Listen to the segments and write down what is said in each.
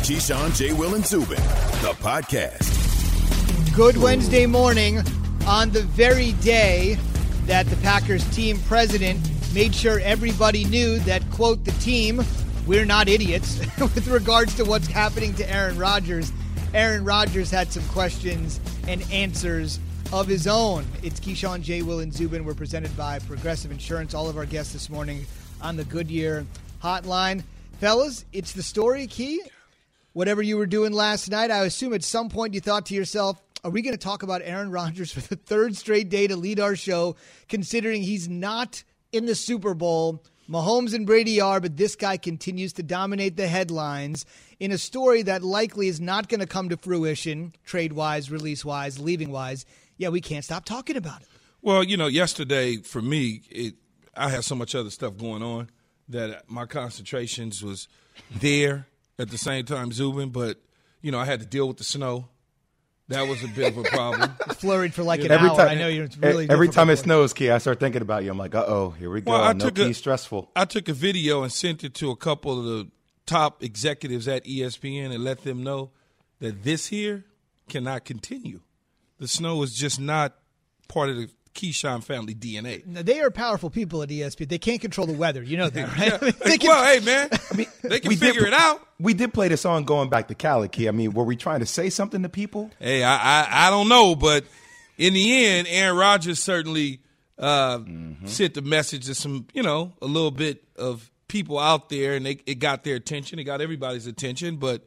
Keyshawn, J. Will, and Zubin, the podcast. Good Wednesday morning on the very day that the Packers team president made sure everybody knew that, quote, the team, we're not idiots with regards to what's happening to Aaron Rodgers. Aaron Rodgers had some questions and answers of his own. It's Keyshawn, J. Will, and Zubin. We're presented by Progressive Insurance. All of our guests this morning on the Goodyear Hotline. Fellas, it's the story, Key. Whatever you were doing last night, I assume at some point you thought to yourself, are we going to talk about Aaron Rodgers for the third straight day to lead our show, considering he's not in the Super Bowl? Mahomes and Brady are, but this guy continues to dominate the headlines in a story that likely is not going to come to fruition, trade-wise, release-wise, leaving-wise. Yeah, we can't stop talking about it. Well, you know, yesterday for me, I had so much other stuff going on that my concentrations was there at the same time, Zubin, but, you know, I had to deal with the snow. That was a bit of a problem. Flurried for like an hour. I know you're really every time it snows, Key, I start thinking about you. I'm like, uh-oh, here we go. Well, Stressful. I took a video and sent it to a couple of the top executives at ESPN and let them know that this here cannot continue. The snow is just not part of the Keyshawn family DNA. Now, they are powerful people at ESPN. They can't control the weather. You know that, right? Yeah. Well, hey, man, they can figure it out. We did play the song going back to Cali, Key. I mean, were we trying to say something to people? Hey, I don't know, but in the end, Aaron Rodgers certainly sent the message to some, you know, a little bit of people out there, and it got their attention. It got everybody's attention, but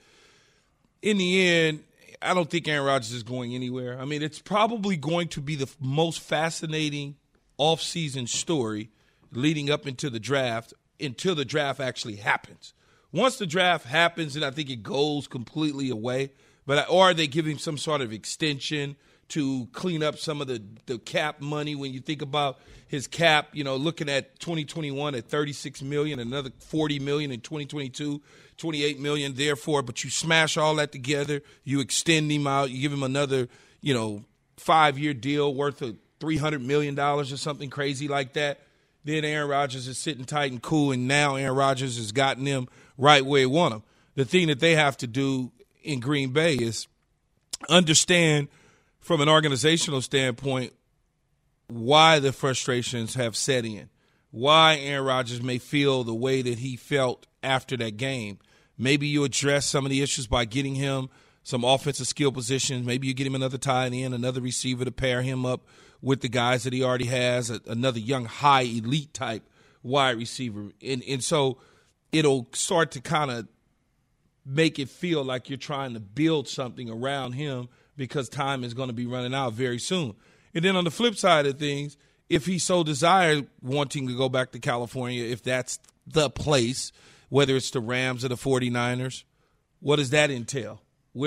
in the end, I don't think Aaron Rodgers is going anywhere. I mean, it's probably going to be the most fascinating offseason story leading up into the draft until the draft actually happens. Once the draft happens, then I think it goes completely away. Or they give him some sort of extension to clean up some of the cap money. When you think about his cap, you know, looking at 2021 at $36 million, another $40 million in 2022, $28 million therefore. But you smash all that together, you extend him out, you give him another, you know, 5-year deal worth of $300 million or something crazy like that. Then Aaron Rodgers is sitting tight and cool, and now Aaron Rodgers has gotten them right where he want them. The thing that they have to do in Green Bay is understand from an organizational standpoint why the frustrations have set in, why Aaron Rodgers may feel the way that he felt after that game. Maybe you address some of the issues by getting him some offensive skill positions. Maybe you get him another tight end, another receiver to pair him up with the guys that he already has, another young, high, elite type wide receiver. And so it'll start to kind of make it feel like you're trying to build something around him because time is going to be running out very soon. And then on the flip side of things, if he so desired wanting to go back to California, if that's the place, whether it's the Rams or the 49ers, what does that entail?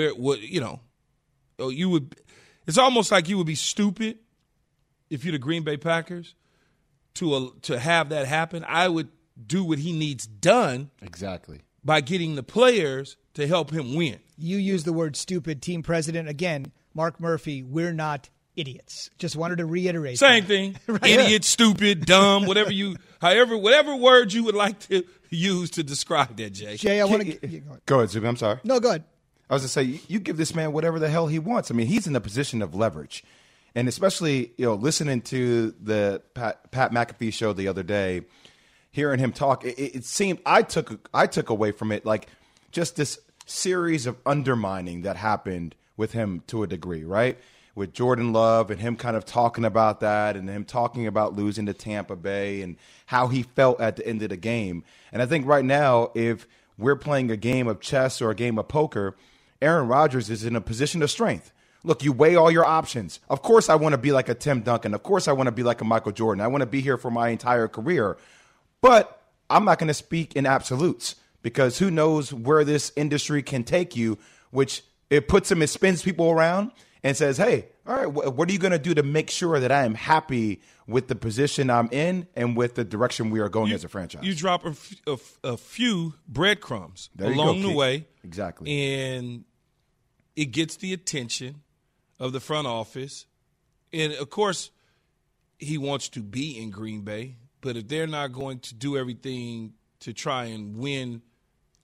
It's almost like you would be stupid if you're the Green Bay Packers to have that happen. I would do what he needs done. Exactly. By getting the players to help him win. You use the word stupid, team president. Again, Mark Murphy, we're not idiots. Just wanted to reiterate Same that. thing. Right. Idiot, stupid, dumb, whatever word you would like to use to describe that, Jay. Jay, I want to go ahead, Zuby. I'm sorry. No, go ahead. I was going to say, you give this man whatever the hell he wants. I mean, he's in a position of leverage. And especially, you know, listening to the Pat McAfee show the other day, hearing him talk, it seemed I took away from it like just this series of undermining that happened with him to a degree, right? With Jordan Love and him kind of talking about that and him talking about losing to Tampa Bay and how he felt at the end of the game. And I think right now, if we're playing a game of chess or a game of poker, Aaron Rodgers is in a position of strength. Look, you weigh all your options. Of course, I want to be like a Tim Duncan. Of course, I want to be like a Michael Jordan. I want to be here for my entire career. But I'm not going to speak in absolutes because who knows where this industry can take you, which it puts him, it spins people around and says, hey, all right, what are you going to do to make sure that I am happy with the position I'm in and with the direction we are going as a franchise? You drop a few breadcrumbs along the way. Exactly. And it gets the attention of the front office. And, of course, he wants to be in Green Bay. But if they're not going to do everything to try and win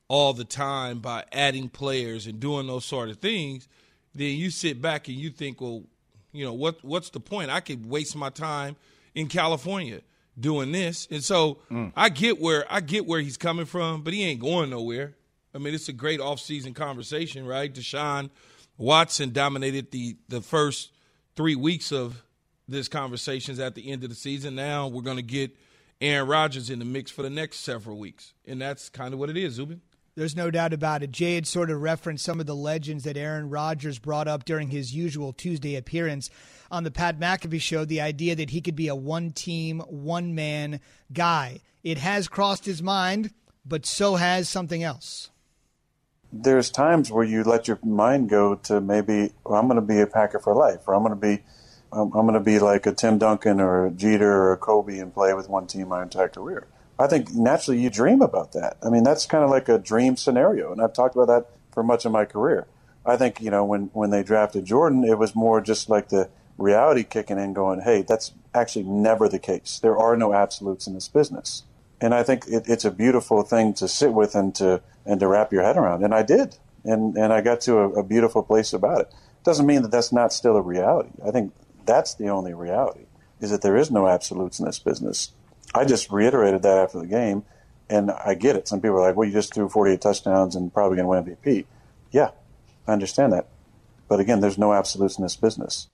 all the time by adding players and doing those sort of things, then you sit back and you think, well, what's the point? I could waste my time in California doing this. And so I get where he's coming from, but he ain't going nowhere. I mean, it's a great offseason conversation, right? Deshaun Watson dominated the first 3 weeks of this conversations at the end of the season. Now we're going to get Aaron Rodgers in the mix for the next several weeks, and that's kind of what it is, Zubin. There's no doubt about it. Jay had sort of referenced some of the legends that Aaron Rodgers brought up during his usual Tuesday appearance on the Pat McAfee show, the idea that he could be a one-team, one-man guy. It has crossed his mind, but so has something else. There's times where you let your mind go to maybe, well, I'm going to be a Packer for life, or I'm going to be like a Tim Duncan or a Jeter or a Kobe and play with one team my entire career. I think naturally you dream about that. I mean, that's kind of like a dream scenario, and I've talked about that for much of my career. I think, when they drafted Jordan, it was more just like the reality kicking in going, hey, that's actually never the case. There are no absolutes in this business. And I think it's a beautiful thing to sit with and to wrap your head around. And I did. And I got to a beautiful place about it. Doesn't mean that that's not still a reality. I think that's the only reality, is that there is no absolutes in this business. I just reiterated that after the game, and I get it. Some people are like, well, you just threw 48 touchdowns and probably going to win MVP. Yeah, I understand that. But again, there's no absolutes in this business.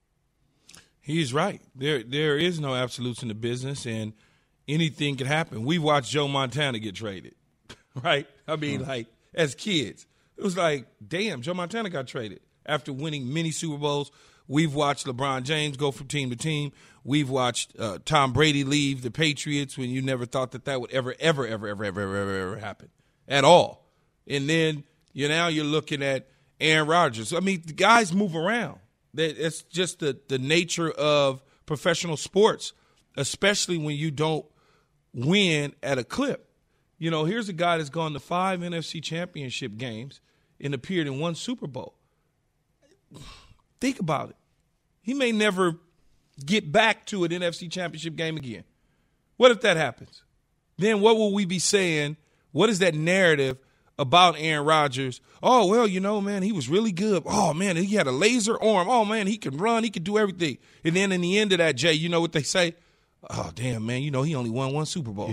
He's right. There is no absolutes in the business, and anything can happen. We watched Joe Montana get traded, right? I mean, like, as kids. It was like, damn, Joe Montana got traded. After winning many Super Bowls, we've watched LeBron James go from team to team. We've watched Tom Brady leave the Patriots when you never thought that would ever happen at all. And then now you're looking at Aaron Rodgers. I mean, the guys move around. It's just the nature of professional sports, especially when you don't win at a clip. Here's a guy that's gone to 5 NFC championship games and appeared in 1 Super Bowl. Think about it. He may never get back to an NFC championship game again. What if that happens? Then what will we be saying? What is that narrative about Aaron Rodgers? Oh, well, man, he was really good. Oh, man, he had a laser arm. Oh, man, he can run. He can do everything. And then in the end of that, Jay, you know what they say? Oh, damn, man, he only won 1 Super Bowl.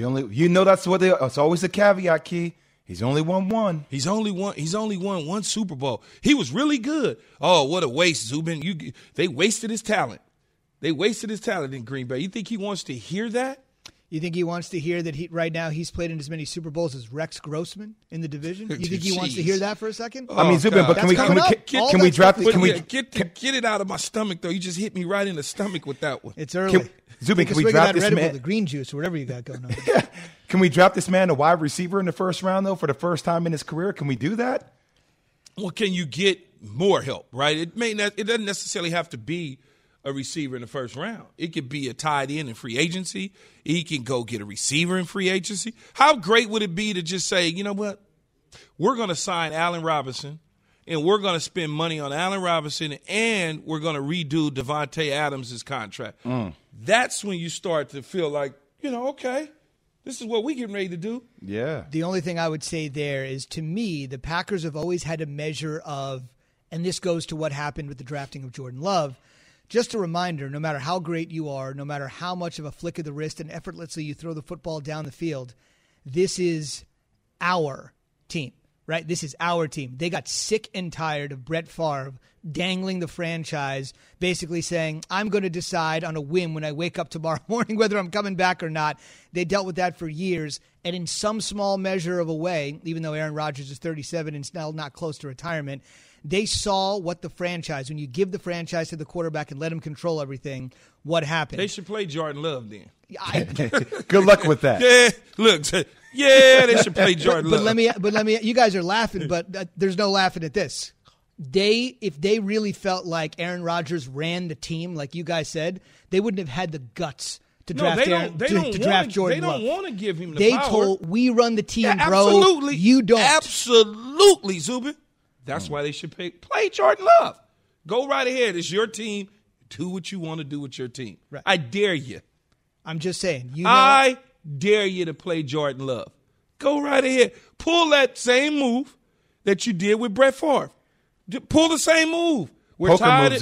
It's always a caveat, Key. He's only won 1. He's only won 1 Super Bowl. He was really good. Oh, what a waste, Zubin. They wasted his talent. They wasted his talent in Green Bay. You think he wants to hear that? You think he wants to hear that right now he's played in as many Super Bowls as Rex Grossman in the division? You think he wants to hear that for a second? I mean, Zubin, but can we draft it? Get it out of my stomach, though. You just hit me right in the stomach with that one. It's early. Zubin, can we draft this man? The green juice or whatever you got going on. Can we draft this man a wide receiver in the first round, though, for the first time in his career? Can we do that? Well, can you get more help, right? It doesn't necessarily have to be a receiver in the first round. It could be a tight end in free agency. He can go get a receiver in free agency. How great would it be to just say, you know what? We're going to sign Allen Robinson, and we're going to spend money on Allen Robinson, and we're going to redo Devontae Adams' contract. That's when you start to feel like, okay, this is what we're getting ready to do. Yeah. The only thing I would say there is, to me, the Packers have always had a measure of, and this goes to what happened with the drafting of Jordan Love, just a reminder, no matter how great you are, no matter how much of a flick of the wrist and effortlessly you throw the football down the field, this is our team, right? This is our team. They got sick and tired of Brett Favre dangling the franchise, basically saying, I'm going to decide on a whim when I wake up tomorrow morning whether I'm coming back or not. They dealt with that for years, and in some small measure of a way, even though Aaron Rodgers is 37 and still not close to retirement, they saw what the franchise, when you give the franchise to the quarterback and let him control everything, what happened. They should play Jordan Love then. Good luck with that. Yeah, look, they should play Jordan Love. But let me. You guys are laughing, but there's no laughing at this. If they really felt like Aaron Rodgers ran the team, like you guys said, they wouldn't have had the guts to draft Jordan Love. They don't want to give him the power. They told, we run the team, yeah, bro. Absolutely. You don't. Absolutely, Zubin. That's why they should play Jordan Love. Go right ahead. It's your team. Do what you want to do with your team. Right. I dare you. I'm just saying. I dare you to play Jordan Love. Go right ahead. Pull that same move that you did with Brett Favre. Pull the same move. We're tired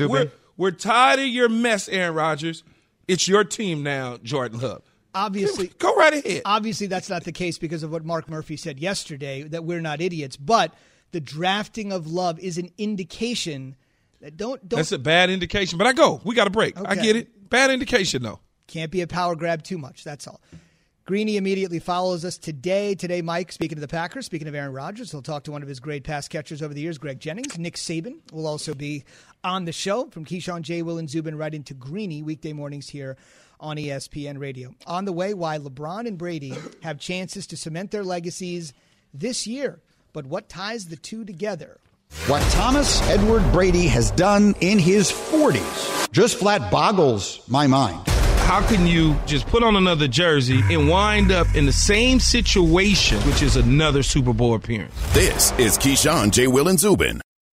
of your mess, Aaron Rodgers. It's your team now, Jordan Love. Obviously, go right ahead. Obviously, that's not the case because of what Mark Murphy said yesterday, that we're not idiots. But the drafting of Love is an indication that don't. That's a bad indication. But we got a break. Okay. I get it. Bad indication, though. Can't be a power grab too much. That's all. Greeny immediately follows us today. Today, Mike, speaking of the Packers, speaking of Aaron Rodgers, he'll talk to one of his great pass catchers over the years, Greg Jennings. Nick Saban will also be on the show. From Keyshawn, J. Will, and Zubin right into Greeny, weekday mornings here on ESPN Radio. On the way, why LeBron and Brady have chances to cement their legacies this year. But what ties the two together? What Thomas Edward Brady has done in his 40s just flat boggles my mind. How can you just put on another jersey and wind up in the same situation, which is another Super Bowl appearance? This is Keyshawn, J. Will, and Zubin.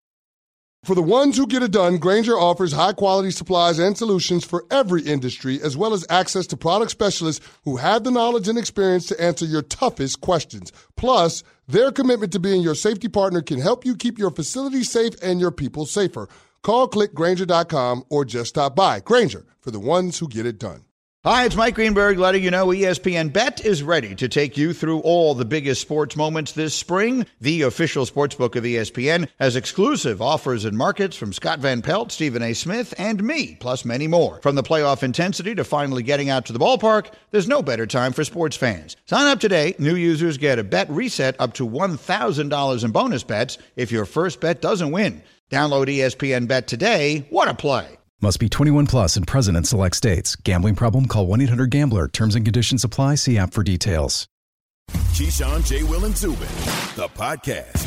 For the ones who get it done, Grainger offers high-quality supplies and solutions for every industry, as well as access to product specialists who have the knowledge and experience to answer your toughest questions. Plus, their commitment to being your safety partner can help you keep your facility safe and your people safer. Call, click Grainger.com, or just stop by. Grainger, for the ones who get it done. Hi, it's Mike Greenberg letting you know ESPN Bet is ready to take you through all the biggest sports moments this spring. The official sportsbook of ESPN has exclusive offers and markets from Scott Van Pelt, Stephen A. Smith, and me, plus many more. From the playoff intensity to finally getting out to the ballpark, there's no better time for sports fans. Sign up today. New users get a bet reset up to $1,000 in bonus bets if your first bet doesn't win. Download ESPN Bet today. What a play. Must be 21 plus and present in select states. Gambling problem? Call 1-800-GAMBLER. Terms and conditions apply. See app for details. Keyshawn, J. Will, and Zubin, the podcast.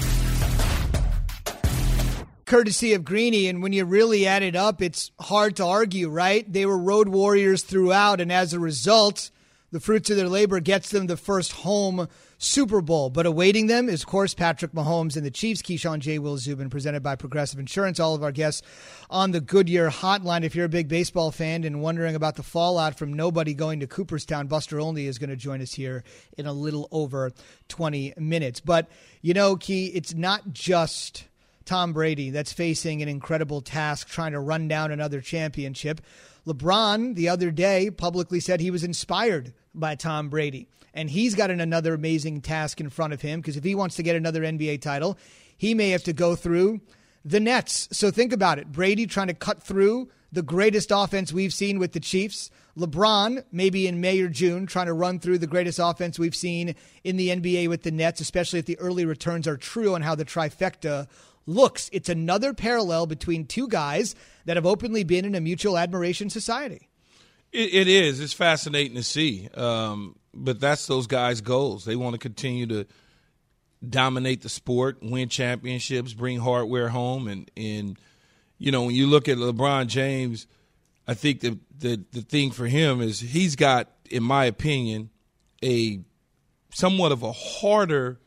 Courtesy of Greeny, and when you really add it up, it's hard to argue, right? They were road warriors throughout, and as a result, the fruits of their labor gets them the first home Super Bowl. But awaiting them is, of course, Patrick Mahomes and the Chiefs. Keyshawn, J. Will, Zubin, presented by Progressive Insurance. All of our guests on the Goodyear Hotline. If you're a big baseball fan and wondering about the fallout from nobody going to Cooperstown, Buster Olney is going to join us here in a little over 20 minutes. But, you know, Key, it's not just Tom Brady that's facing an incredible task trying to run down another championship. LeBron the other day publicly said he was inspired by Tom Brady. And he's got another amazing task in front of him because if he wants to get another NBA title, he may have to go through the Nets. So think about it. Brady trying to cut through the greatest offense we've seen with the Chiefs. LeBron, maybe in May or June, trying to run through the greatest offense we've seen in the NBA with the Nets, especially if the early returns are true on how the trifecta looks. It's another parallel between two guys that have openly been in a mutual admiration society. It is. It's fascinating to see. But that's those guys' goals. They want to continue to dominate the sport, win championships, bring hardware home. And you know, when you look at LeBron James, I think the thing for him is he's got, in my opinion, a somewhat of a harder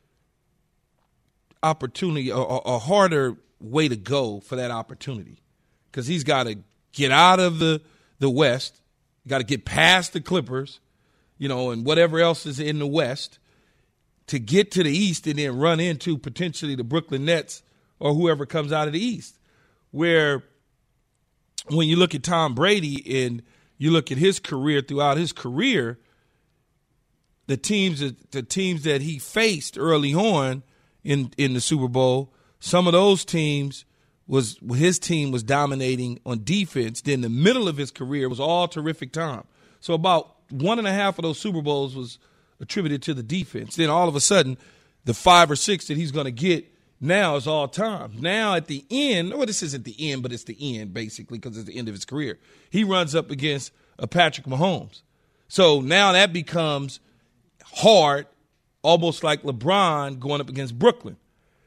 opportunity, a harder way to go for that opportunity. Because he's got to get out of the West, got to get past the Clippers, you know, and whatever else is in the West to get to the East and then run into potentially the Brooklyn Nets or whoever comes out of the East. Where when you look at Tom Brady and you look at his career, throughout his career, the teams that he faced early on in the Super Bowl, some of those teams his team was dominating on defense. Then the middle of his career was all terrific time. So about 1.5 of those Super Bowls was attributed to the defense. Then all of a sudden, the 5 or 6 that he's going to get now is all time. Now at the end, well, this isn't the end, but it's the end basically because it's the end of his career. He runs up against a Patrick Mahomes. So now that becomes hard, almost like LeBron going up against Brooklyn.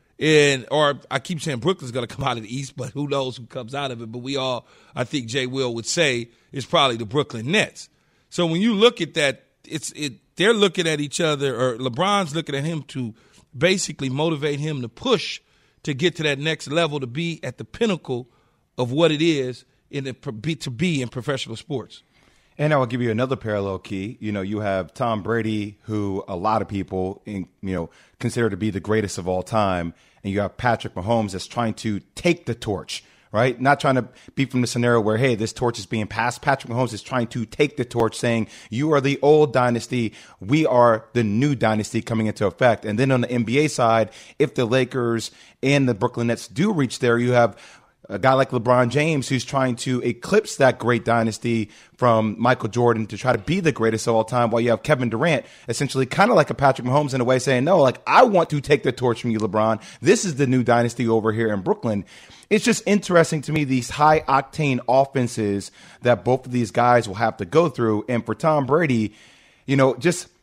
Or I keep saying Brooklyn's going to come out of the East, but who knows who comes out of it. But we all, I think Jay Will would say, is probably the Brooklyn Nets. So when you look at that, they're looking at each other, or LeBron's looking at him to basically motivate him to push to get to that next level, to be at the pinnacle of what it is to be in professional sports. And I will give you another parallel key. You have Tom Brady, who a lot of people, consider to be the greatest of all time. And you have Patrick Mahomes that's trying to take the torch, right? Not trying to be from the scenario where, hey, this torch is being passed. Patrick Mahomes is trying to take the torch, saying, you are the old dynasty. We are the new dynasty coming into effect. And then on the NBA side, if the Lakers and the Brooklyn Nets do reach there, you have a guy like LeBron James who's trying to eclipse that great dynasty from Michael Jordan to try to be the greatest of all time, while you have Kevin Durant essentially kind of like a Patrick Mahomes in a way saying, no, like, I want to take the torch from you, LeBron. This is the new dynasty over here in Brooklyn. It's just interesting to me, these high octane offenses that both of these guys will have to go through. And for Tom Brady, you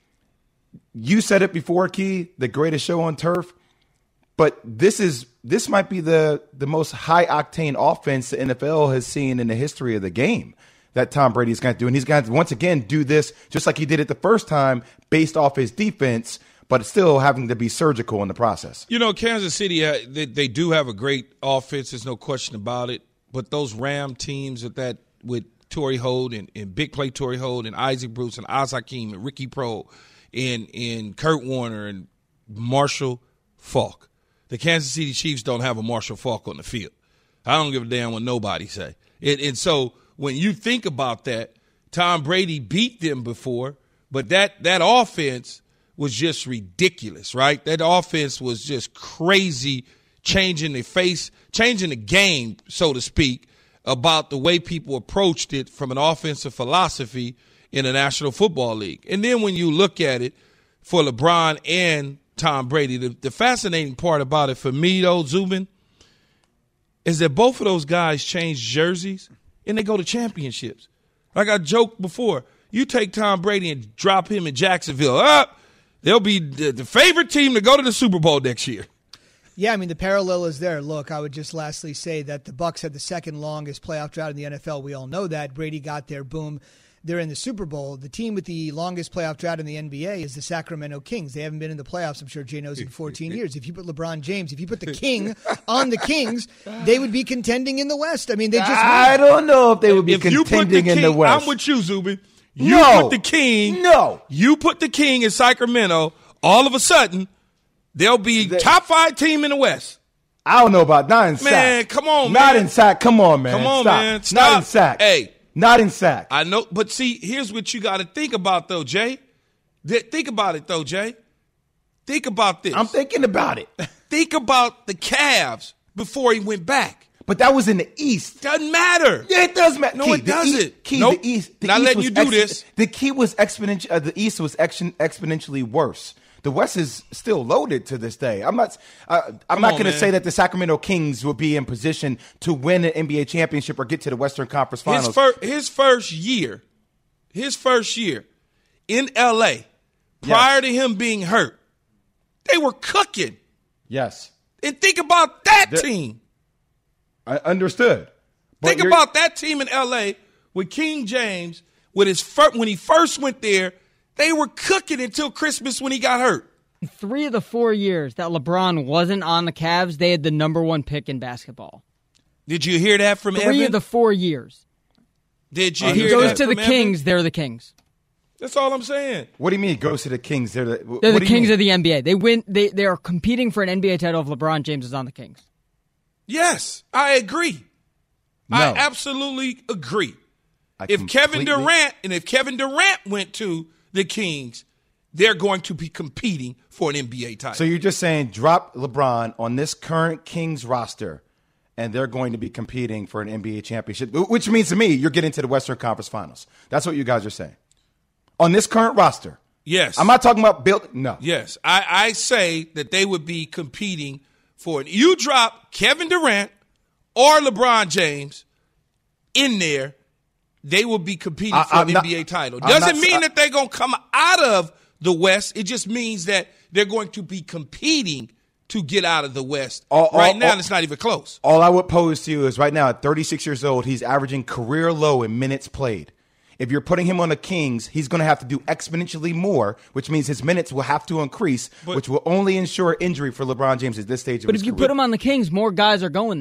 said it before, Key, the greatest show on turf. But this might be the most high octane offense the NFL has seen in the history of the game that Tom Brady is going to do. And he's going to once again do this just like he did it the first time, based off his defense, but still having to be surgical in the process. Kansas City, they do have a great offense. There's no question about it. But those Ram teams with Torrey Holt and big play Torrey Holt and Isaac Bruce and Oz Hakeem and Ricky Proehl and Kurt Warner and Marshall Faulk. The Kansas City Chiefs don't have a Marshall Faulk on the field. I don't give a damn what nobody say. And so when you think about that, Tom Brady beat them before, but that offense was just ridiculous, right? That offense was just crazy, changing the game, so to speak, about the way people approached it from an offensive philosophy in the National Football League. And then when you look at it for LeBron and Tom Brady, the fascinating part about it for me, though, Zubin, is that both of those guys change jerseys and they go to championships. Like I joked before, you take Tom Brady and drop him in Jacksonville, they'll be the favorite team to go to the Super Bowl next year. Yeah, I mean, the parallel is there. Look, I would just lastly say that the Bucs had the second longest playoff drought in the NFL. We all know that. Brady got there, boom. They're in the Super Bowl. The team with the longest playoff drought in the NBA is the Sacramento Kings. They haven't been in the playoffs, I'm sure Jay knows, in 14 years. If you put LeBron James, if you put the King on the Kings, they would be contending in the West. I mean, they just I don't know if they would be contending in the West. I'm with you, Zubin. You put the King. You put the King in Sacramento, all of a sudden, they'll be top 5 team in the West. I don't know about not in sack. Man, come on, man. Not in sack. Come on, man. Come on, Stop. man. Stop. Not in sack. Hey. Not in sack. I know, but see, here's what you got to think about, though, Jay. Think about it, though, Jay. Think about this. I'm thinking about it. Think about the Cavs before he went back. But that was in the East. Doesn't matter. Yeah, it does matter. No, it doesn't. The East. Not letting you do this. The key was exponential. The East was exponentially worse. The West is still loaded to this day. I'm not going to say that the Sacramento Kings will be in position to win an NBA championship or get to the Western Conference Finals. His first year in L.A., prior to him being hurt, they were cooking. Yes. And think about that team. I understood. Think about that team in L.A. with King James, when he first went there. They were cooking until Christmas when he got hurt. 3 of the 4 years that LeBron wasn't on the Cavs, they had the number 1 pick in basketball. Did you hear that from Evan? 3 of the 4 years. Did you hear that? He goes to the Kings, they're the Kings. That's all I'm saying. What do you mean he goes to the Kings? They're the Kings of the NBA. They win. They are competing for an NBA title if LeBron James is on the Kings. Yes, I agree. No. I absolutely agree. If Kevin Durant went to the Kings, they're going to be competing for an NBA title. So you're just saying drop LeBron on this current Kings roster, and they're going to be competing for an NBA championship, which means to me you're getting to the Western Conference Finals. That's what you guys are saying. On this current roster. Yes. I'm not talking about build. No. Yes. I say that they would be competing for it. You drop Kevin Durant or LeBron James in there, they will be competing for an NBA title. Doesn't mean that they're going to come out of the West. It just means that they're going to be competing to get out of the West. Right now, it's not even close. All I would pose to you is right now, at 36 years old, he's averaging career low in minutes played. If you're putting him on the Kings, he's going to have to do exponentially more, which means his minutes will have to increase, which will only ensure injury for LeBron James at this stage of his career. But if you put him on the Kings, more guys are going there.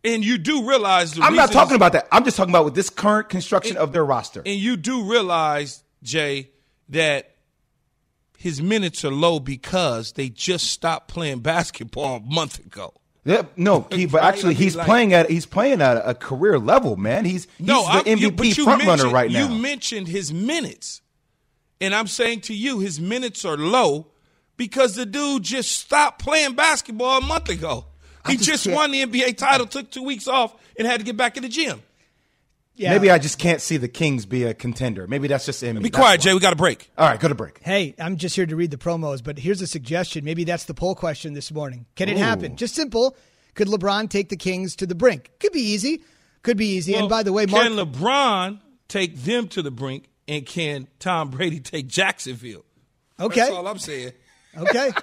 And you do realize I'm not talking about that. I'm just talking about with this current construction of their roster. And you do realize, Jay, that his minutes are low because they just stopped playing basketball a month ago. Yeah, no, but actually he's playing at a career level, man. He's the MVP frontrunner right now. You mentioned his minutes, and I'm saying to you, his minutes are low because the dude just stopped playing basketball a month ago. He just won the NBA title, took 2 weeks off, and had to get back in the gym. Yeah. Maybe I just can't see the Kings be a contender. Maybe that's just in me. Be quiet, Jay. We got a break. All right, go to break. Hey, I'm just here to read the promos, but here's a suggestion. Maybe that's the poll question this morning. Can it happen? Just simple. Could LeBron take the Kings to the brink? Could be easy. Well, and by the way, can LeBron take them to the brink, and can Tom Brady take Jacksonville? Okay. That's all I'm saying. Okay.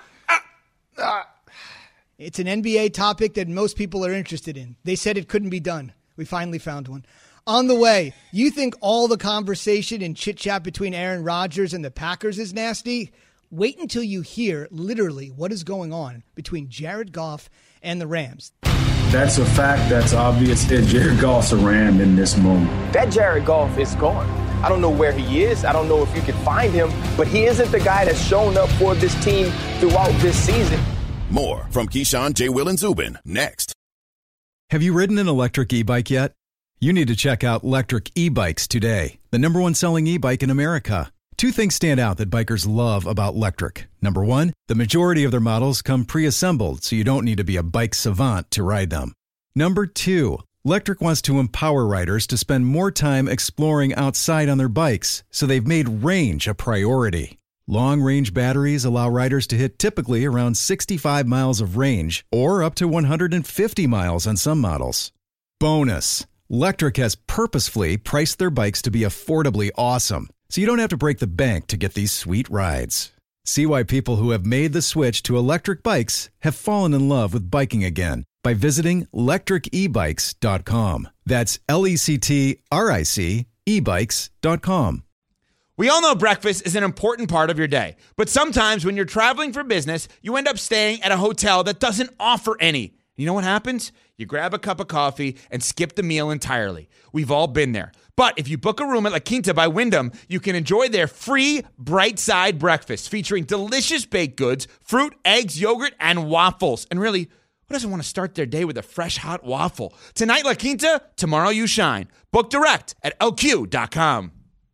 It's an NBA topic that most people are interested in. They said it couldn't be done. We finally found one. On the way, you think all the conversation and chit-chat between Aaron Rodgers and the Packers is nasty? Wait until you hear literally what is going on between Jared Goff and the Rams. That's a fact that's obvious that Jared Goff's a Ram in this moment. That Jared Goff is gone. I don't know where he is. I don't know if you can find him, but he isn't the guy that's shown up for this team throughout this season. More from Keyshawn, J. Will, and Zubin next. Have you ridden an electric e-bike yet? You need to check out Lectric E-Bikes today, the #1 selling e-bike in America. Two things stand out that bikers love about Lectric. Number one, the majority of their models come pre-assembled, so you don't need to be a bike savant to ride them. Number two, Lectric wants to empower riders to spend more time exploring outside on their bikes, so they've made range a priority. Long-range batteries allow riders to hit typically around 65 miles of range, or up to 150 miles on some models. Bonus, Lectric has purposefully priced their bikes to be affordably awesome, so you don't have to break the bank to get these sweet rides. See why people who have made the switch to electric bikes have fallen in love with biking again by visiting lectricebikes.com. That's LECTRIC ebikes.com. We all know breakfast is an important part of your day, but sometimes when you're traveling for business, you end up staying at a hotel that doesn't offer any. You know what happens? You grab a cup of coffee and skip the meal entirely. We've all been there. But if you book a room at La Quinta by Wyndham, you can enjoy their free Bright Side breakfast featuring delicious baked goods, fruit, eggs, yogurt, and waffles. And really, who doesn't want to start their day with a fresh hot waffle? Tonight, La Quinta, tomorrow you shine. Book direct at LQ.com.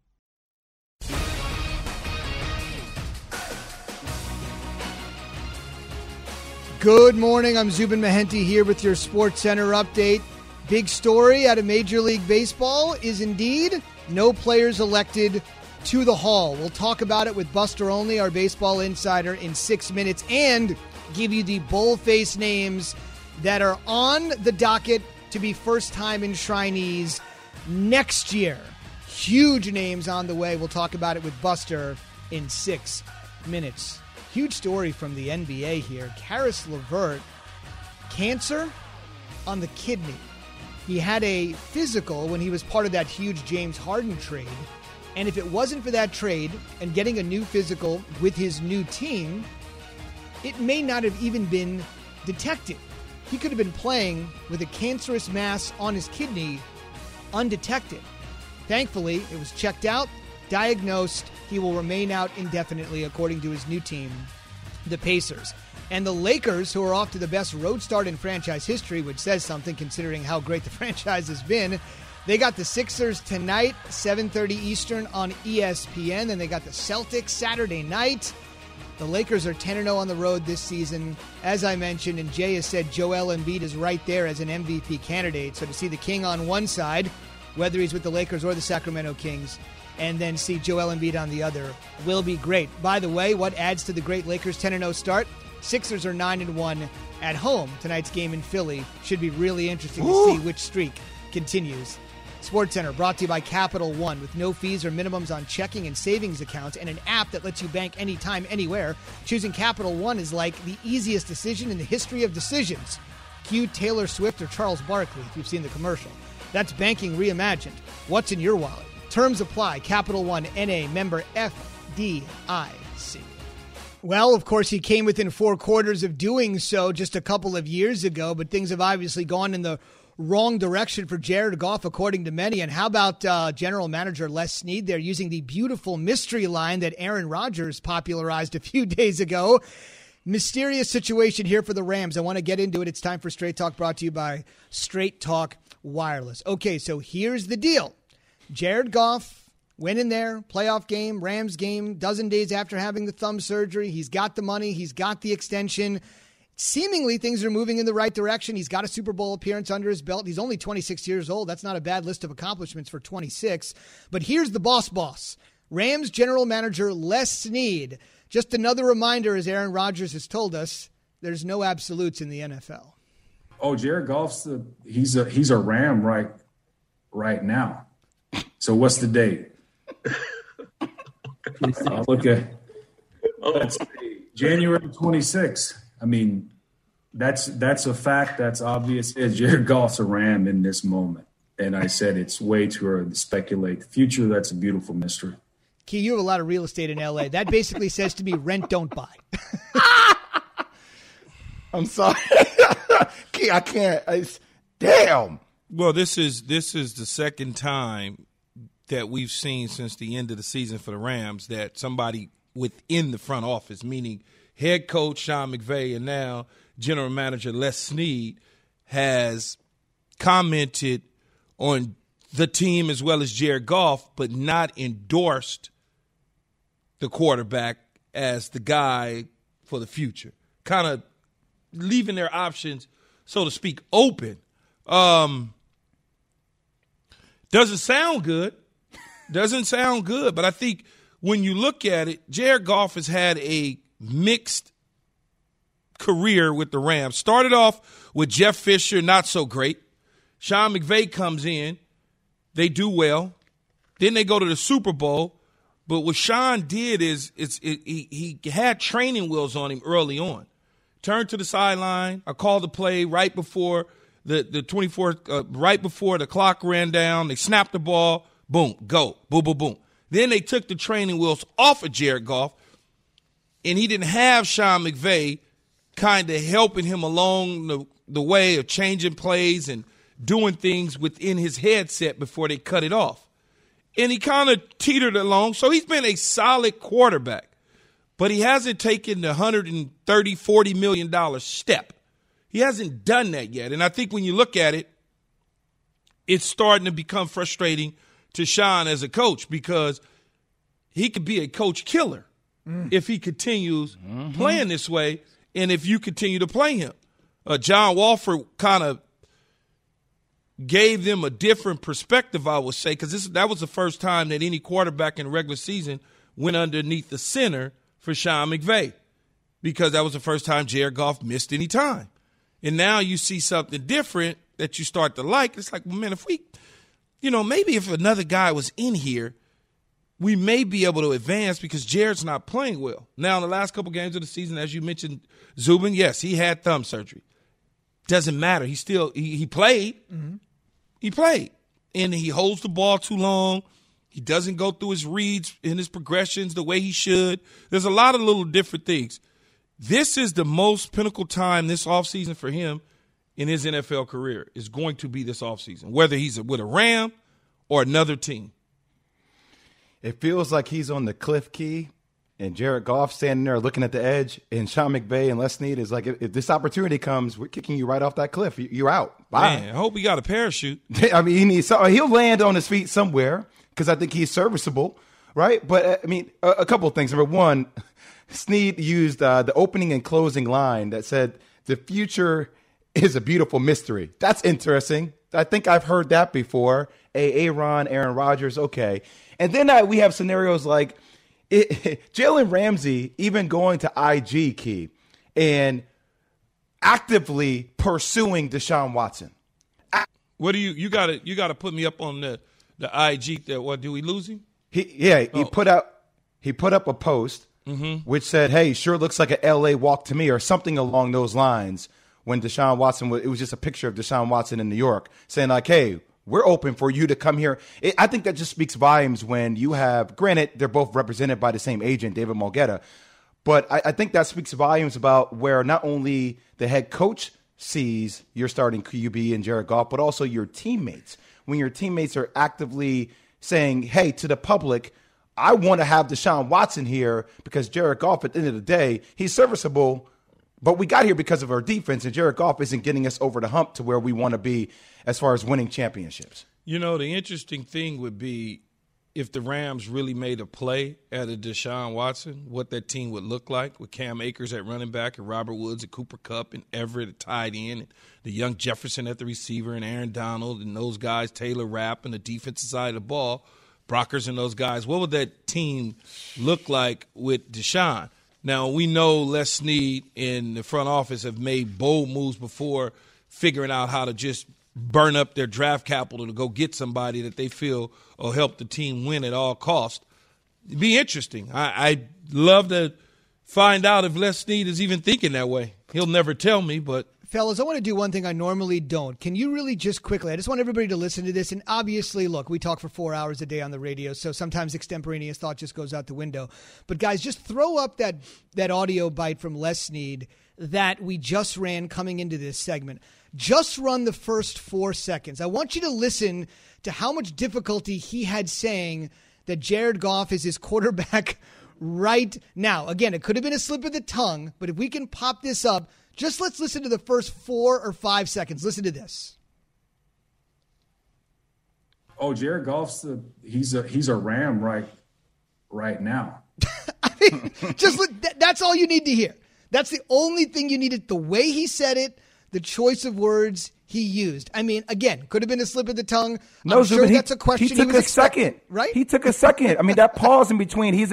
Good morning. I'm Zubin Mehenti here with your SportsCenter update. Big story out of Major League Baseball is indeed no players elected to the Hall. We'll talk about it with Buster Olney, our baseball insider, in 6 minutes, and give you the boldface names that are on the docket to be first-time enshrinees next year. Huge names on the way. We'll talk about it with Buster in 6 minutes. Huge story from the NBA here. Caris LeVert, cancer on the kidney. He had a physical when he was part of that huge James Harden trade. And if it wasn't for that trade and getting a new physical with his new team, it may not have even been detected. He could have been playing with a cancerous mass on his kidney undetected. Thankfully, it was checked out, diagnosed. He will remain out indefinitely, according to his new team, the Pacers. And the Lakers, who are off to the best road start in franchise history, which says something considering how great the franchise has been. They got the Sixers tonight, 7:30 Eastern on ESPN. Then they got the Celtics Saturday night. The Lakers are 10-0 on the road this season, as I mentioned, and Jay has said Joel Embiid is right there as an MVP candidate. So to see the King on one side, whether he's with the Lakers or the Sacramento Kings, and then see Joel Embiid on the other will be great. By the way, what adds to the great Lakers 10-0 start? Sixers are 9-1 at home. Tonight's game in Philly should be really interesting to see which streak continues. SportsCenter brought to you by Capital One, with no fees or minimums on checking and savings accounts and an app that lets you bank anytime, anywhere. Choosing Capital One is like the easiest decision in the history of decisions. Cue Taylor Swift or Charles Barkley if you've seen the commercial. That's banking reimagined. What's in your wallet? Terms apply. Capital One, N.A., member FDIC. Well, of course, he came within 4 quarters of doing so just a couple of years ago, but things have obviously gone in the wrong direction for Jared Goff, according to many. And how about general manager Les Snead? They're using the beautiful mystery line that Aaron Rodgers popularized a few days ago. Mysterious situation here for the Rams. I want to get into it. It's time for Straight Talk, brought to you by Straight Talk Wireless. Okay, so here's the deal. Jared Goff went in there, playoff game, Rams game, dozen days after having the thumb surgery. He's got the money. He's got the extension. Seemingly, things are moving in the right direction. He's got a Super Bowl appearance under his belt. He's only 26 years old. That's not a bad list of accomplishments for 26. But here's the boss. Rams general manager Les Snead. Just another reminder, as Aaron Rodgers has told us, there's no absolutes in the NFL. Oh, Jared Goff's he's a Ram right now. So what's the date? Look at January 26th. I mean, that's a fact. That's obvious. Jared Goff's a Ram in this moment. And I said it's way too early to speculate. The future, that's a beautiful mystery. Key, you have a lot of real estate in L.A. That basically says to me, rent, don't buy. I'm sorry. Key, I can't. Damn. Well, this is the second time that we've seen since the end of the season for the Rams that somebody within the front office, meaning head coach Sean McVay and now general manager Les Snead, has commented on the team as well as Jared Goff, but not endorsed the quarterback as the guy for the future. Kind of leaving their options, so to speak, open. Doesn't sound good. But I think when you look at it, Jared Goff has had a mixed career with the Rams. Started off with Jeff Fisher, not so great. Sean McVay comes in. They do well. Then they go to the Super Bowl. But what Sean did is he had training wheels on him early on. Turned to the sideline. I called the play right before right before the clock ran down. They snapped the ball. Boom, go. Boom, boom, boom. Then they took the training wheels off of Jared Goff, and he didn't have Sean McVay kind of helping him along the way of changing plays and doing things within his headset before they cut it off. And he kind of teetered along. So he's been a solid quarterback, but he hasn't taken the $130, $40 million step. He hasn't done that yet. And I think when you look at it, it's starting to become frustrating to Sean as a coach because he could be a coach killer if he continues playing this way and if you continue to play him. John Wolford kind of gave them a different perspective, I would say, because that was the first time that any quarterback in the regular season went underneath the center for Sean McVay because that was the first time Jared Goff missed any time. And now you see something different that you start to like. It's like, well, man, if we – maybe if another guy was in here, we may be able to advance because Jared's not playing well. Now, in the last couple games of the season, as you mentioned, Zubin, yes, he had thumb surgery. Doesn't matter. He still he played. Mm-hmm. He played. And he holds the ball too long. He doesn't go through his reads and his progressions the way he should. There's a lot of little different things. This is the most pinnacle time this offseason for him in his NFL career is going to be this offseason, whether he's with a Ram or another team. It feels like he's on the cliff, Key, and Jared Goff standing there looking at the edge, and Sean McVay and Les Snead is like, if this opportunity comes, we're kicking you right off that cliff. You're out. Bye. Man, I hope he got a parachute. I mean, he needs he'll land on his feet somewhere because I think he's serviceable, right? But, I mean, a couple of things. Number one, Snead used the opening and closing line that said, the future is a beautiful mystery. That's interesting. I think I've heard that before. Aaron Rodgers, okay. And then we have scenarios like Jalen Ramsey even going to IG, Key, and actively pursuing Deshaun Watson. What do you got to put me up on the IG there. What, do we lose him? He put up a post which said, "Hey, sure looks like an LA walk to me," or something along those lines. When Deshaun Watson, it was just a picture of Deshaun Watson in New York saying like, "Hey, we're open for you to come here." I think that just speaks volumes when you have, granted, they're both represented by the same agent, David Mulgeta, but I think that speaks volumes about where not only the head coach sees your starting QB in Jared Goff, but also your teammates. When your teammates are actively saying, hey, to the public, I want to have Deshaun Watson here because Jared Goff, at the end of the day, he's serviceable, but we got here because of our defense, and Jared Goff isn't getting us over the hump to where we want to be as far as winning championships. You know, the interesting thing would be if the Rams really made a play at a Deshaun Watson, what that team would look like with Cam Akers at running back and Robert Woods and Cooper Kupp and Everett at tight end and the young Jefferson at the receiver and Aaron Donald and those guys, Taylor Rapp and the defensive side of the ball, Brockers and those guys. What would that team look like with Deshaun? Now, we know Les Snead and the front office have made bold moves before figuring out how to just burn up their draft capital to go get somebody that they feel will help the team win at all costs. It'd be interesting. I'd love to find out if Les Snead is even thinking that way. He'll never tell me, but Fellas, I want to do one thing I normally don't. Can you really just quickly, I just want everybody to listen to this. And obviously, look, we talk for 4 hours a day on the radio, so sometimes extemporaneous thought just goes out the window. But guys, just throw up that audio bite from Les Snead that we just ran coming into this segment. Just run the first 4 seconds. I want you to listen to how much difficulty he had saying that Jared Goff is his quarterback right now. Again, it could have been a slip of the tongue, but if we can pop this up, just let's listen to the first 4 or 5 seconds. Listen to this. Oh, Jared Goff's he's a Ram right now. I mean, that's all you need to hear. That's the only thing you needed. The way he said it, the choice of words he used. I mean, again, could have been a slip of the tongue. No, I'm sure that's a question. He took a second, right? He took a second. I mean, that pause in between. He's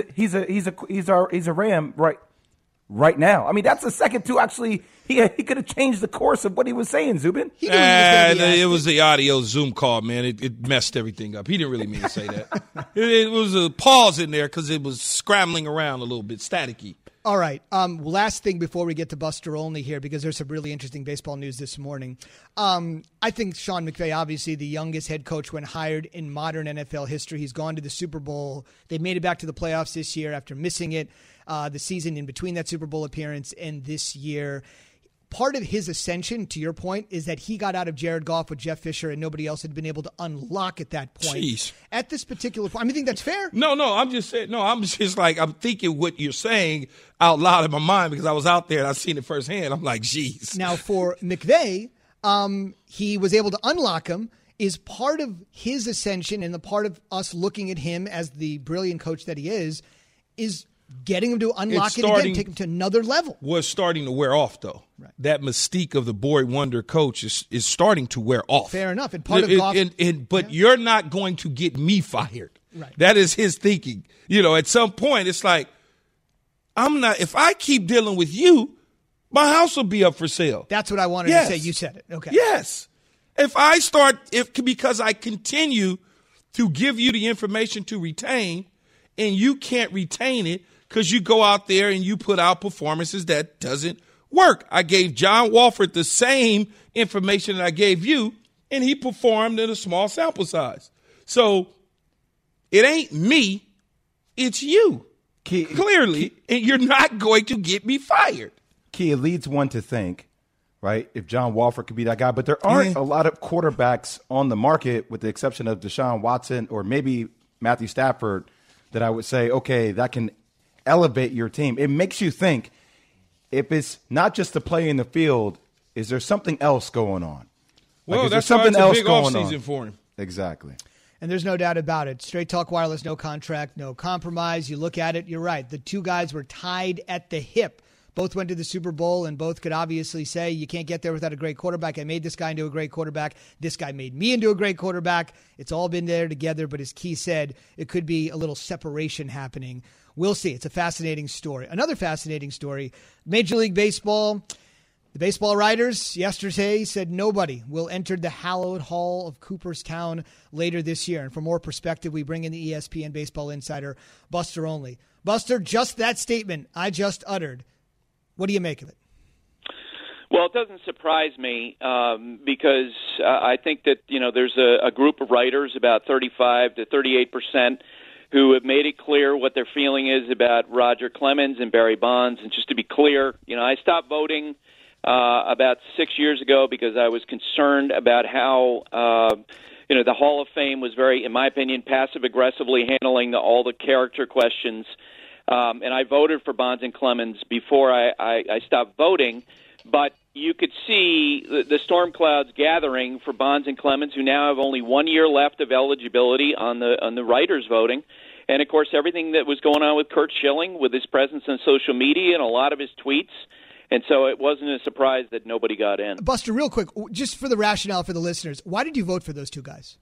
a Ram right now. I mean, that's a second to actually. He could have changed the course of what he was saying, Zubin. It was the audio Zoom call, man. It messed everything up. He didn't really mean to say that. it was a pause in there because it was scrambling around a little bit, staticky. All right. Last thing before we get to Buster Olney here, because there's some really interesting baseball news this morning. I think Sean McVay, obviously the youngest head coach when hired in modern NFL history. He's gone to the Super Bowl. They made it back to the playoffs this year after missing it the season in between that Super Bowl appearance and this year. Part of his ascension, to your point, is that he got out of Jared Goff with Jeff Fisher and nobody else had been able to unlock at that point. Jeez. At this particular point, I mean, I think that's fair. No, I'm just saying. No, I'm just like, I'm thinking what you're saying out loud in my mind because I was out there and I've seen it firsthand. I'm like, geez. Now, for McVay, he was able to unlock him. Is part of his ascension and the part of us looking at him as the brilliant coach that he is getting him to unlock it again, take him to another level. Was starting to wear off, though. Right. That mystique of the boy wonder coach is starting to wear off. Fair enough. And part of Goff, but you're not going to get me fired. Right. That is his thinking. You know, at some point, it's like, I'm not. If I keep dealing with you, my house will be up for sale. That's what I wanted to say. You said it. Okay. Yes. Because I continue to give you the information to retain, and you can't retain it. Because you go out there and you put out performances that doesn't work. I gave John Wolford the same information that I gave you, and he performed in a small sample size. So it ain't me, it's you. Clearly, and you're not going to get me fired. It leads one to think, right, if John Wolford could be that guy. But there aren't a lot of quarterbacks on the market, with the exception of Deshaun Watson or maybe Matthew Stafford, that I would say, okay, that can elevate your team. It makes you think, if it's not just the play in the field, is there something else going on? Well, that's something else big going on for him. Exactly. And there's no doubt about it. Straight Talk Wireless, no contract, no compromise. You look at it, you're right. The two guys were tied at the hip. Both went to the Super Bowl, and both could obviously say, you can't get there without a great quarterback. I made this guy into a great quarterback. This guy made me into a great quarterback. It's all been there together, but as Key said, it could be a little separation happening. We'll see. It's a fascinating story. Another fascinating story, Major League Baseball. The baseball writers yesterday said nobody will enter the hallowed hall of Cooperstown later this year. And for more perspective, we bring in the ESPN baseball insider, Buster Olney. Buster, just that statement I just uttered, what do you make of it? Well, it doesn't surprise me because I think that, there's a group of writers, about 35 to 38%, who have made it clear what their feeling is about Roger Clemens and Barry Bonds. And just to be clear, I stopped voting about 6 years ago because I was concerned about how the Hall of Fame was very, in my opinion, passive-aggressively handling all the character questions. And I voted for Bonds and Clemens before I stopped voting. But you could see the storm clouds gathering for Bonds and Clemens, who now have only 1 year left of eligibility on the writers' voting. And, of course, everything that was going on with Curt Schilling, with his presence on social media and a lot of his tweets. And so it wasn't a surprise that nobody got in. Buster, real quick, just for the rationale for the listeners, why did you vote for those two guys?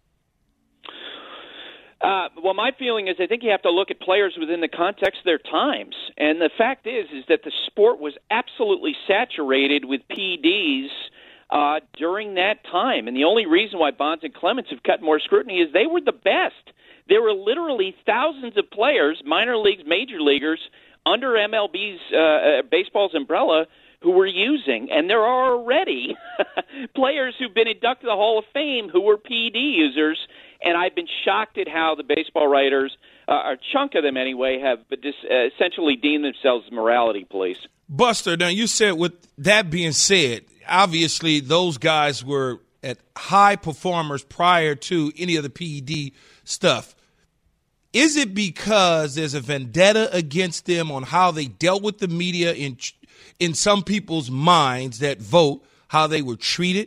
Well, my feeling is I think you have to look at players within the context of their times. And the fact is that the sport was absolutely saturated with PEDs during that time. And the only reason why Bonds and Clemens have got more scrutiny is they were the best. There were literally thousands of players, minor leagues, major leaguers, under MLB's baseball's umbrella who were using. And there are already players who've been inducted to the Hall of Fame who were PED users. And I've been shocked at how the baseball writers, a chunk of them anyway, have essentially deemed themselves morality police. Buster, now you said, with that being said, obviously those guys were at high performers prior to any of the PED stuff. Is it because there's a vendetta against them on how they dealt with the media in some people's minds that vote, how they were treated?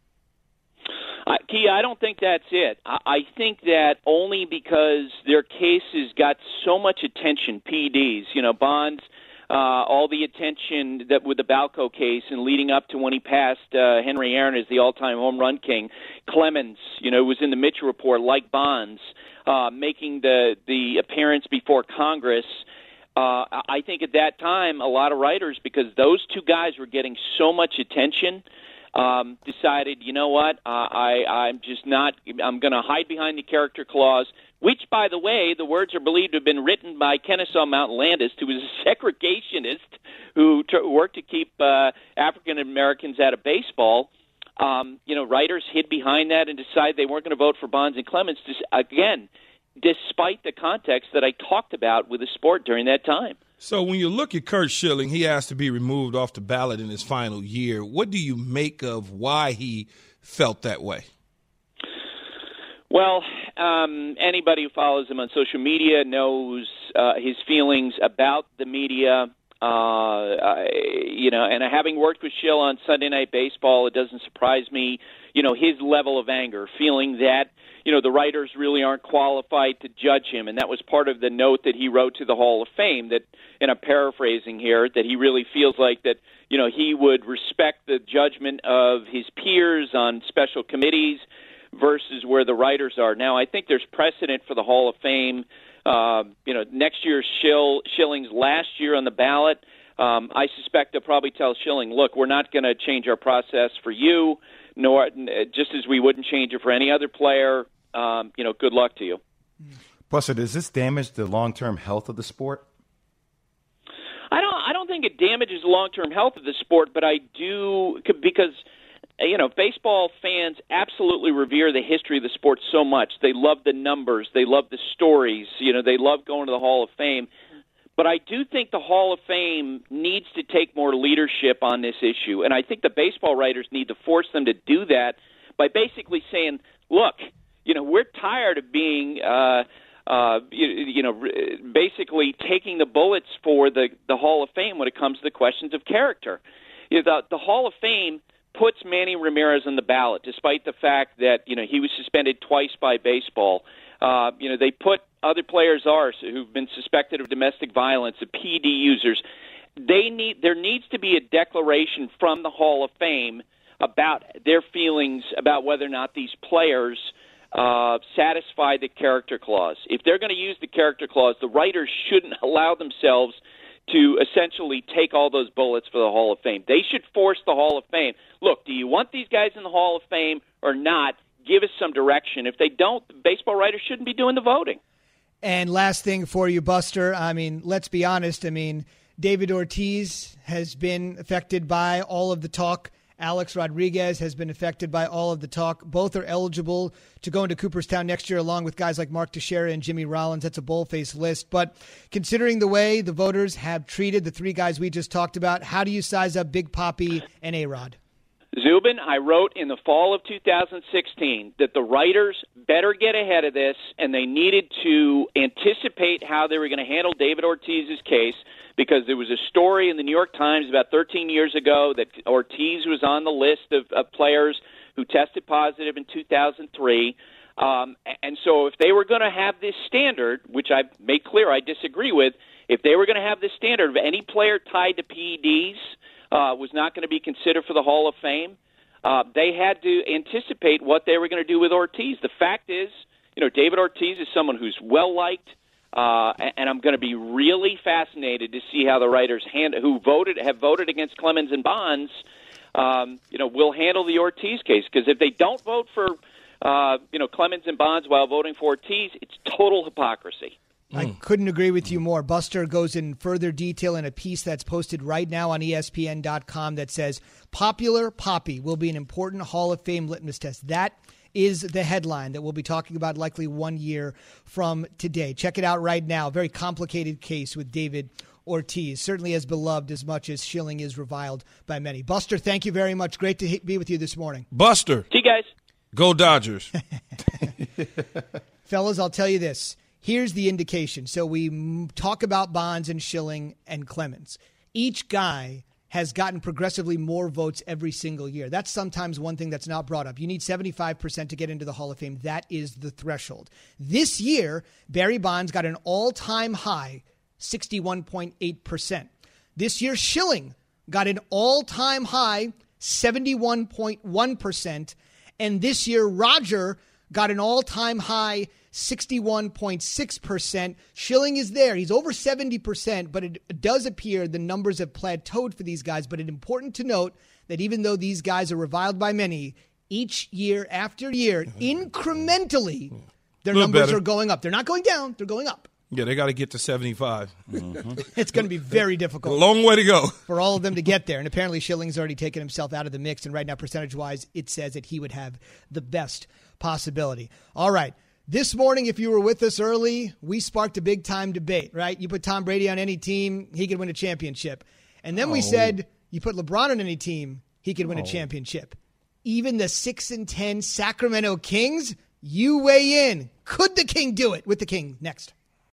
Kia, I don't think that's it. I think that only because their cases got so much attention, PEDs, Bonds, all the attention that with the Balco case and leading up to when he passed Henry Aaron as the all-time home run king. Clemens, was in the Mitchell Report, like Bonds, making the appearance before Congress. I think at that time, a lot of writers, because those two guys were getting so much attention, decided, you know what, I'm going to hide behind the character clause, which, by the way, the words are believed to have been written by Kennesaw Mountain Landis, who was a segregationist who worked to keep African Americans out of baseball. Writers hid behind that and decided they weren't going to vote for Bonds and Clemens, again, despite the context that I talked about with the sport during that time. So when you look at Curt Schilling, he asked to be removed off the ballot in his final year. What do you make of why he felt that way? Well, anybody who follows him on social media knows his feelings about the media. And having worked with Schill on Sunday Night Baseball, it doesn't surprise me, his level of anger, feeling that, the writers really aren't qualified to judge him. And that was part of the note that he wrote to the Hall of Fame, that, and I'm paraphrasing here, that he really feels like that, he would respect the judgment of his peers on special committees versus where the writers are. Now, I think there's precedent for the Hall of Fame. Next year, Schilling's last year on the ballot. I suspect they'll probably tell Schilling, look, we're not going to change our process for you, nor just as we wouldn't change it for any other player. Good luck to you. Buster, does this damage the long-term health of the sport? I don't think it damages the long-term health of the sport, but I do, because baseball fans absolutely revere the history of the sport so much. They love the numbers. They love the stories. They love going to the Hall of Fame. But I do think the Hall of Fame needs to take more leadership on this issue. And I think the baseball writers need to force them to do that by basically saying, look, we're tired of being basically taking the bullets for the Hall of Fame when it comes to the questions of character. The Hall of Fame puts Manny Ramirez on the ballot, despite the fact that he was suspended twice by baseball. They put other players who've been suspected of domestic violence, the PED users. There needs to be a declaration from the Hall of Fame about their feelings about whether or not these players satisfy the character clause. If they're going to use the character clause, the writers shouldn't allow themselves to essentially take all those bullets for the Hall of Fame. They should force the Hall of Fame. Look, do you want these guys in the Hall of Fame or not? Give us some direction. If they don't, the baseball writers shouldn't be doing the voting. And last thing for you, Buster, let's be honest. David Ortiz has been affected by all of the talk Alex Rodriguez has been affected by all of the talk. Both are eligible to go into Cooperstown next year, along with guys like Mark Teixeira and Jimmy Rollins. That's a bold-faced list. But considering the way the voters have treated the three guys we just talked about, how do you size up Big Papi and A-Rod? Zubin, I wrote in the fall of 2016 that the writers better get ahead of this, and they needed to anticipate how they were going to handle David Ortiz's case, because there was a story in the New York Times about 13 years ago that Ortiz was on the list of players who tested positive in 2003. And so if they were going to have this standard, which I've made clear I disagree with, if they were going to have this standard of any player tied to PEDs was not going to be considered for the Hall of Fame, they had to anticipate what they were going to do with Ortiz. The fact is, David Ortiz is someone who's well-liked, and I'm going to be really fascinated to see how the writers have voted against Clemens and Bonds, will handle the Ortiz case. Because if they don't vote for, Clemens and Bonds while voting for Ortiz, it's total hypocrisy. I couldn't agree with you more. Buster goes in further detail in a piece that's posted right now on ESPN.com that says, Popular Papi will be an important Hall of Fame litmus test. That is the headline that we'll be talking about likely 1 year from today. Check it out right now. Very complicated case with David Ortiz, certainly as beloved as much as Schilling is reviled by many. Buster, thank you very much. Great to be with you this morning. Buster. See you guys. Go Dodgers. Fellas, I'll tell you this. Here's the indication. So we talk about Bonds and Schilling and Clemens. Each guy has gotten progressively more votes every single year. That's sometimes one thing that's not brought up. You need 75% to get into the Hall of Fame. That is the threshold. This year, Barry Bonds got an all-time high, 61.8%. This year, Schilling got an all-time high, 71.1%. And this year, Roger got an all-time high, 61.6%. Schilling is there. He's over 70%, but it does appear the numbers have plateaued for these guys. But it's important to note that even though these guys are reviled by many, each year after year, incrementally, their numbers are going up. They're not going down. They're going up. Yeah, they got to get to 75. It's going to be very difficult. A long way to go. For all of them to get there. And apparently Schilling's already taken himself out of the mix. And right now, percentage-wise, it says that he would have the best possibility. All right. This morning, if you were with us early, we sparked a big-time debate, right? You put Tom Brady on any team, he could win a championship. And then we said, you put LeBron on any team, he could win a championship. Even the 6-10 Sacramento Kings, you weigh in. Could the King do it? With the King next.